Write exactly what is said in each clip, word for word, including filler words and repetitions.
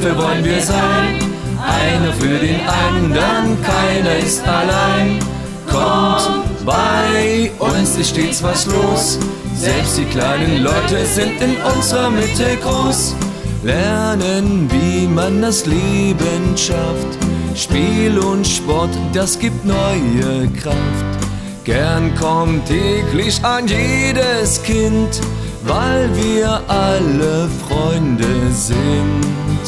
Lebenshilfe wollen wir sein, einer für den anderen, keiner ist allein. Kommt bei uns, ist stets was los, selbst die kleinen Leute sind in unserer Mitte groß. Lernen, wie man das Leben schafft, Spiel und Sport, das gibt neue Kraft. Gern kommt täglich an jedes Kind, weil wir alle Freunde sind.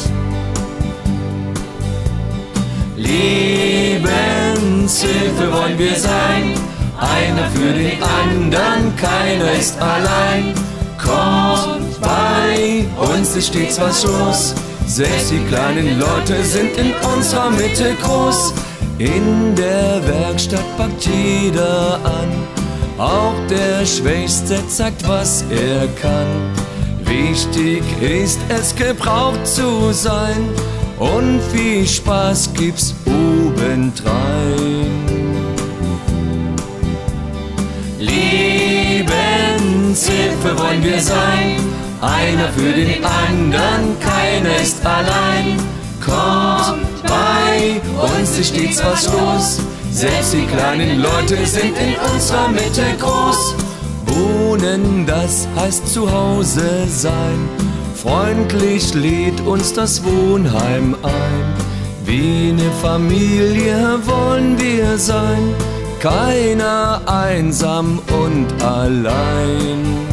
Lebenshilfe wollen wir sein, einer für den anderen, keiner ist allein. Kommt bei uns, ist stets was los, selbst die kleinen Leute sind in unserer Mitte groß. In der Werkstatt packt jeder an, auch der Schwächste zeigt, was er kann. Wichtig ist es, gebraucht zu sein, und viel Spaß gibt's obendrein. Lebenshilfe wollen wir sein, einer für den anderen, keiner ist allein. Kommt bei uns, ist stets was los, selbst die kleinen Leute sind in unserer Mitte groß. Wohnen, das heißt zu Hause sein, freundlich lädt uns das Wohnheim ein. Wie eine Familie wollen wir sein, keiner einsam und allein.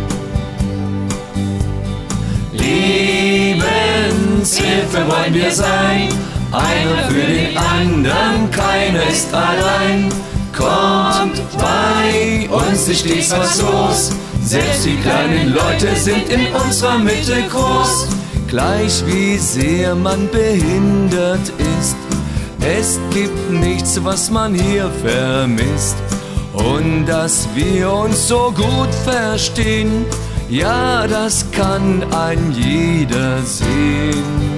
Lebenshilfe wollen wir sein, einer für den anderen, keiner ist allein. Kommt bei uns, ist stets was los, selbst die kleinen Leute sind in unserer Mitte groß. Gleich wie sehr man behindert ist, es gibt nichts, was man hier vermisst. Und dass wir uns so gut verstehen, ja, das kann ein jeder sehen.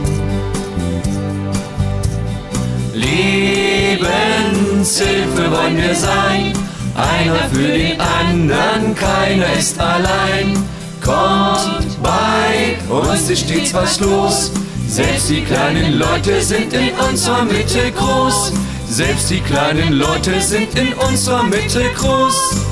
Lebenshilfe wollen wir sein, einer für den anderen, keiner ist allein. Kommt bei uns, ist stets was los, selbst die kleinen Leute sind in unserer Mitte groß. Selbst die kleinen Leute sind in unserer Mitte groß.